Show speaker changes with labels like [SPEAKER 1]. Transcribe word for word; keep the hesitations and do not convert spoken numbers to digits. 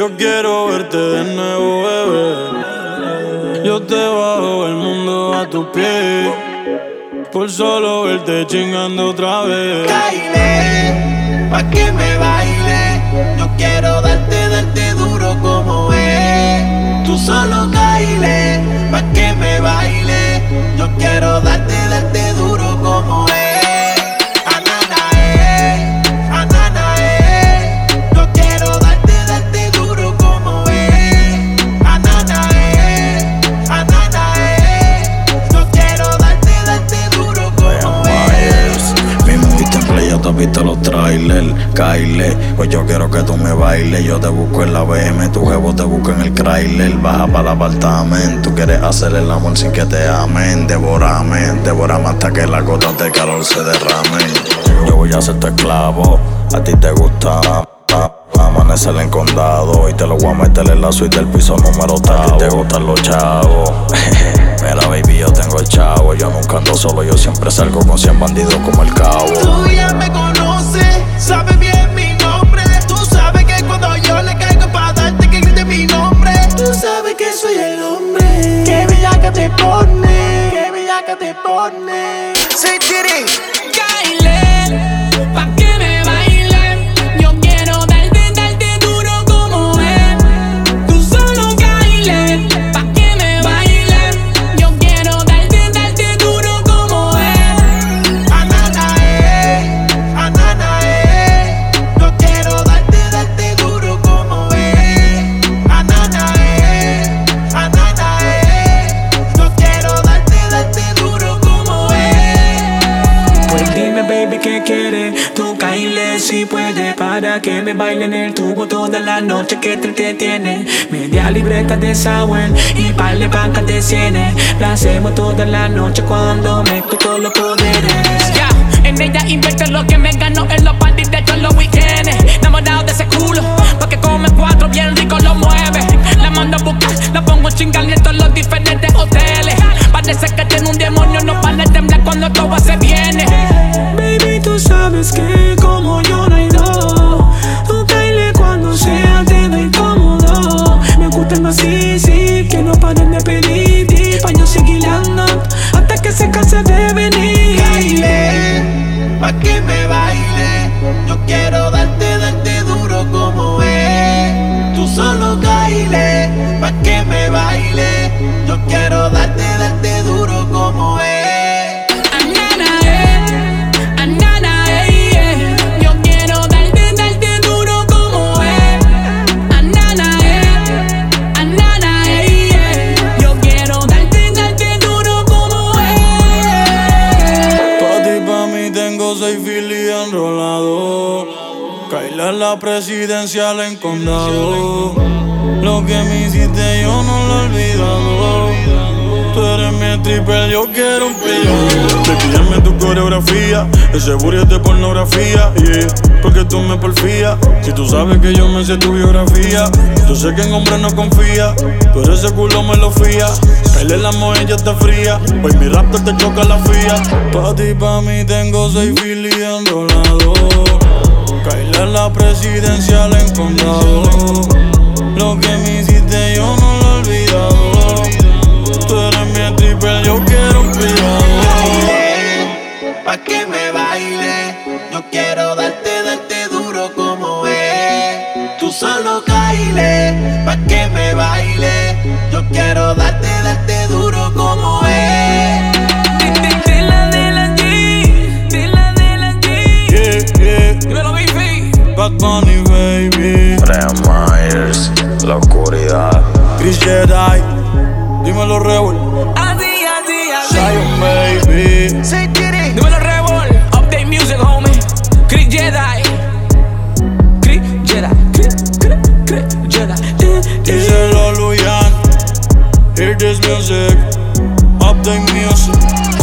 [SPEAKER 1] yo quiero verte de nuevo, bebé. Yo te bajo el mundo a tus pies por solo verte chingando otra vez.
[SPEAKER 2] Caile, pa' que me baile. Yo quiero darte, darte duro como es. Tú solo caile, pa' que me baile. Yo quiero darte, darte duro como es.
[SPEAKER 3] Tú has visto los trailers, Kyle. Pues yo quiero que tú me bailes. Yo te busco en la B M, tu jevo te busco en el Chrysler. Baja para el apartamento, tú quieres hacer el amor sin que te amen. Devórame, devórame hasta que las gotas de calor se derramen. Yo voy a ser tu esclavo, a ti te gusta amanecer en condado. Y te lo voy a meter en la suite del piso número octavo. A ti te gustan los chavos. Mira, baby, yo tengo el chavo. Yo nunca ando solo, yo siempre salgo con cien bandidos como el cabo.
[SPEAKER 2] Tú ya me conoces, sabes bien mi nombre. Tú sabes que cuando yo le caigo pa' darte que grite mi nombre. Tú sabes que soy el hombre. Qué bellaca te pone, qué bellaca te pone. Say Titty.
[SPEAKER 4] Caile, pa' que me baile. Yo quiero darte, darte duro como es. Tú solo caile, pa' que me baile. Yo quiero darte, darte duro como es.
[SPEAKER 2] Anana eh, anana eh. Yo quiero darte, darte duro como es. Anana eh, anana eh. Yo quiero darte, darte duro como es.
[SPEAKER 5] Pues dime, baby, ¿qué quieres? Tú caile si puedes, para que me baile en el tubo toda la noche que te entretiene. Media libreta de Sawen y par de bancas de cienes. La hacemos toda la noche cuando mezclo todos los poderes.
[SPEAKER 4] Ya, en ella invierto lo que me ganó en los parties de hecho en los weekends. Enamorado de ese culo, porque come cuatro bien rico lo mueve. La mando a buscar, la pongo chingarle en todos los diferentes hoteles. Parece que tiene un demonio, no para de temblar cuando todo se viene.
[SPEAKER 5] Baby, tú sabes que como yo no hay dos. Tú caile cuando sea te doy cómodo. Me gustan así, sí, que no paren de pedir. Pa' yo seguir andando hasta que se canse de venir.
[SPEAKER 2] Caile, pa' que me baile. Yo quiero darte, darte duro como es. Tú solo caile, pa' que me baile. Yo quiero darte, darte duro como es.
[SPEAKER 4] Anana, eh, anana, eh, eh. Yo quiero darte, darte duro como es. Anana, eh, anana, eh, eh. Yo quiero darte, darte duro como es.
[SPEAKER 1] Pa' ti, pa' mí tengo seis filis enrolados. Kaila en la presidencial en condado. Lo que me hiciste yo no lo he olvidado. Tú eres mi stripper, yo quiero un pillo. Te pillarme tu coreografía, ese booty es de pornografía, yeah. Porque tú me porfías, si tú sabes que yo me sé tu biografía. Yo sé que en hombres no confía, pero ese culo me lo fía. Kaila la moe ya está fría, hoy mi raptor te choca la fía. Pa' ti, pa' mí tengo seis filis enrolados. Kaila en la presidencial en condado. Lo que me hiciste yo no lo he olvidado. Tú eres mi stripper, yo quiero un privado.
[SPEAKER 2] Pa' que me baile. Yo quiero darte, darte duro como es. Tú solo caile, pa' que me baile. Yo quiero darte, darte duro como es.
[SPEAKER 4] De la de la G, de la de la G.
[SPEAKER 1] Yeah, yeah.
[SPEAKER 4] Dímelo, baby.
[SPEAKER 1] Bad Bunny, baby.
[SPEAKER 3] Brian Myers, la oscuridad.
[SPEAKER 1] Chris Jedi, dímelo, Rebel.
[SPEAKER 4] Así, así, así.
[SPEAKER 1] Zion, baby.
[SPEAKER 2] Say Titty.
[SPEAKER 4] Dímelo, Rebel. Update music, homie. Chris Jedi. Chris Jedi. Chris, Chris, Chris Jedi.
[SPEAKER 1] Díselo, Luyan. Hear this music. Update music.